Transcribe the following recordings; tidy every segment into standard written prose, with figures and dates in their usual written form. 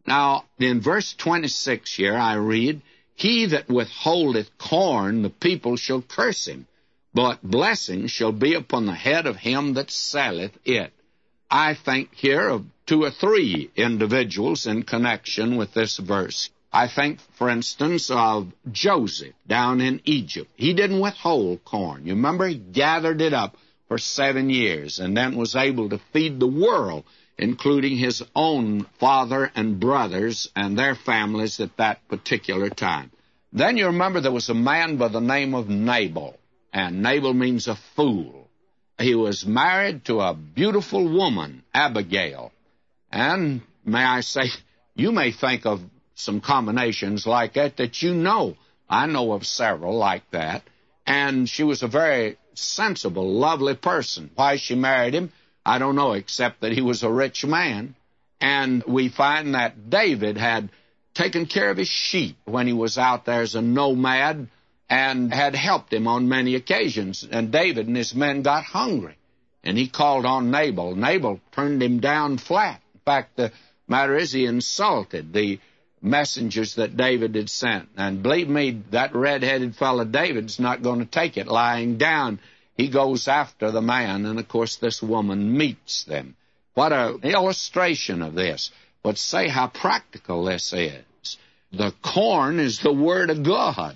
Now, in verse 26 here, I read, He that withholdeth corn, the people shall curse him, but blessing shall be upon the head of him that selleth it. I think here of 2 or 3 individuals in connection with this verse. I think, for instance, of Joseph down in Egypt. He didn't withhold corn. You remember, he gathered it up for 7 years and then was able to feed the world, including his own father and brothers and their families at that particular time. Then you remember there was a man by the name of Nabal, and Nabal means a fool. He was married to a beautiful woman, Abigail. And may I say, you may think of some combinations like that you know. I know of several like that. And she was a very sensible, lovely person. Why she married him, I don't know, except that he was a rich man. And we find that David had taken care of his sheep when he was out there as a nomad and had helped him on many occasions. And David and his men got hungry, and he called on Nabal. Nabal turned him down flat. In fact, the matter is he insulted the messengers that David had sent. And believe me, that red-headed fellow David's not going to take it lying down. He goes after the man, and, of course, this woman meets them. What an illustration of this. But say how practical this is. The corn is the Word of God,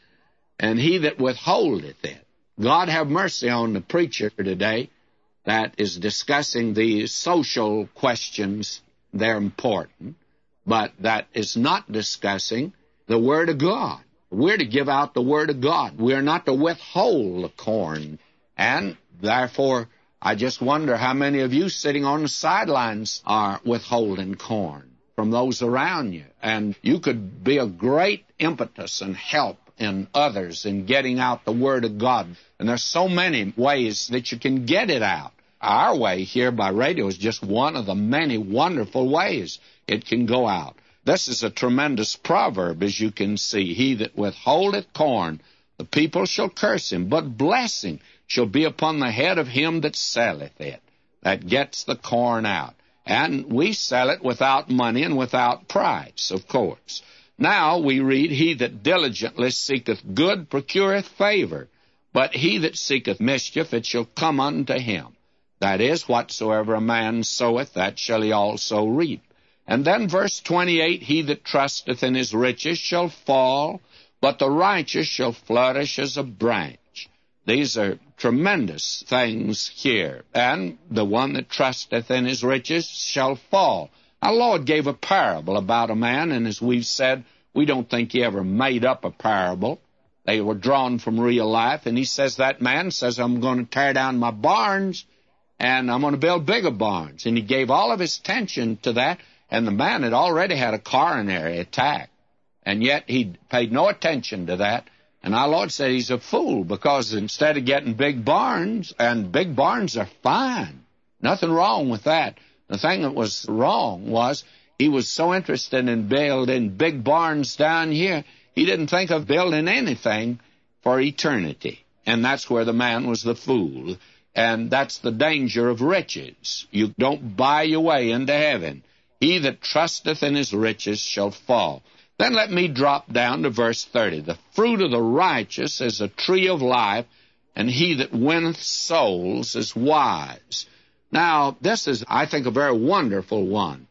and he that withholdeth it. God have mercy on the preacher today that is discussing the social questions. They're important, but that is not discussing the Word of God. We're to give out the Word of God. We're not to withhold the corn. And therefore, I just wonder how many of you sitting on the sidelines are withholding corn from those around you. And you could be a great impetus and help in others in getting out the Word of God. And there's so many ways that you can get it out. Our way here by radio is just one of the many wonderful ways it can go out. This is a tremendous proverb, as you can see. He that withholdeth corn, the people shall curse him, but blessing shall be upon the head of him that selleth it, that gets the corn out. And we sell it without money and without price, of course. Now we read, He that diligently seeketh good procureth favor, but he that seeketh mischief, it shall come unto him. That is, whatsoever a man soweth, that shall he also reap. And then verse 28, He that trusteth in his riches shall fall, but the righteous shall flourish as a branch. These are tremendous things here. And the one that trusteth in his riches shall fall. Our Lord gave a parable about a man, and as we've said, we don't think he ever made up a parable. They were drawn from real life, and he says, that man says, I'm going to tear down my barns, and I'm going to build bigger barns. And he gave all of his attention to that, and the man had already had a coronary attack, and yet he paid no attention to that. And our Lord said he's a fool, because instead of getting big barns, and big barns are fine, nothing wrong with that. The thing that was wrong was he was so interested in building big barns down here, he didn't think of building anything for eternity. And that's where the man was the fool. And that's the danger of riches. You don't buy your way into heaven. He that trusteth in his riches shall fall. Then let me drop down to verse 30. The fruit of the righteous is a tree of life, and he that winneth souls is wise. Now, this is, I think, a very wonderful one.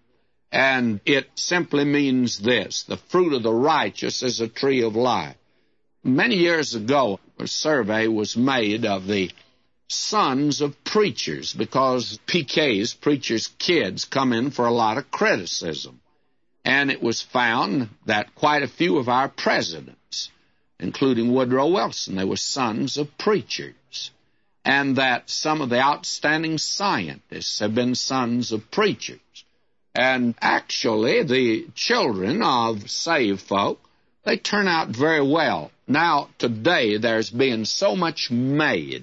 And it simply means this: the fruit of the righteous is a tree of life. Many years ago, a survey was made of the sons of preachers, because PKs, preachers' kids, come in for a lot of criticism. And it was found that quite a few of our presidents, including Woodrow Wilson, they were sons of preachers. And that some of the outstanding scientists have been sons of preachers. And actually, the children of saved folk, they turn out very well. Now, today, there's been so much made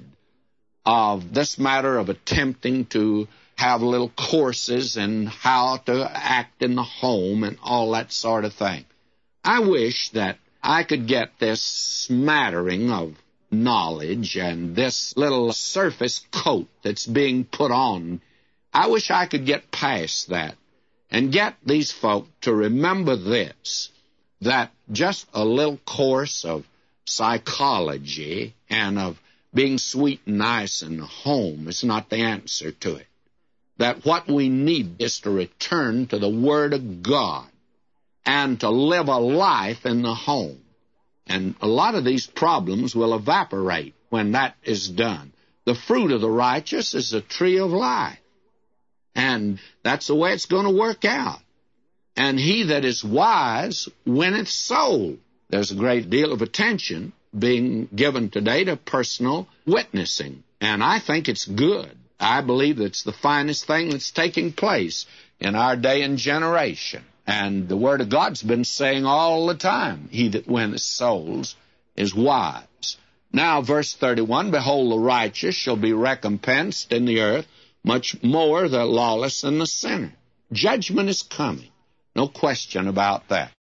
of this matter of attempting to have little courses in how to act in the home and all that sort of thing. I wish that I could get this smattering of knowledge and this little surface coat that's being put on. I wish I could get past that and get these folk to remember this, that just a little course of psychology and of being sweet and nice in the home is not the answer to it. That what we need is to return to the Word of God and to live a life in the home. And a lot of these problems will evaporate when that is done. The fruit of the righteous is a tree of life. And that's the way it's going to work out. And he that is wise winneth soul. There's a great deal of attention being given today to personal witnessing. And I think it's good. I believe it's the finest thing that's taking place in our day and generation. And the Word of God's been saying all the time, he that winneth souls is wise. Now, verse 31, behold, the righteous shall be recompensed in the earth, much more the lawless than the sinner. Judgment is coming. No question about that.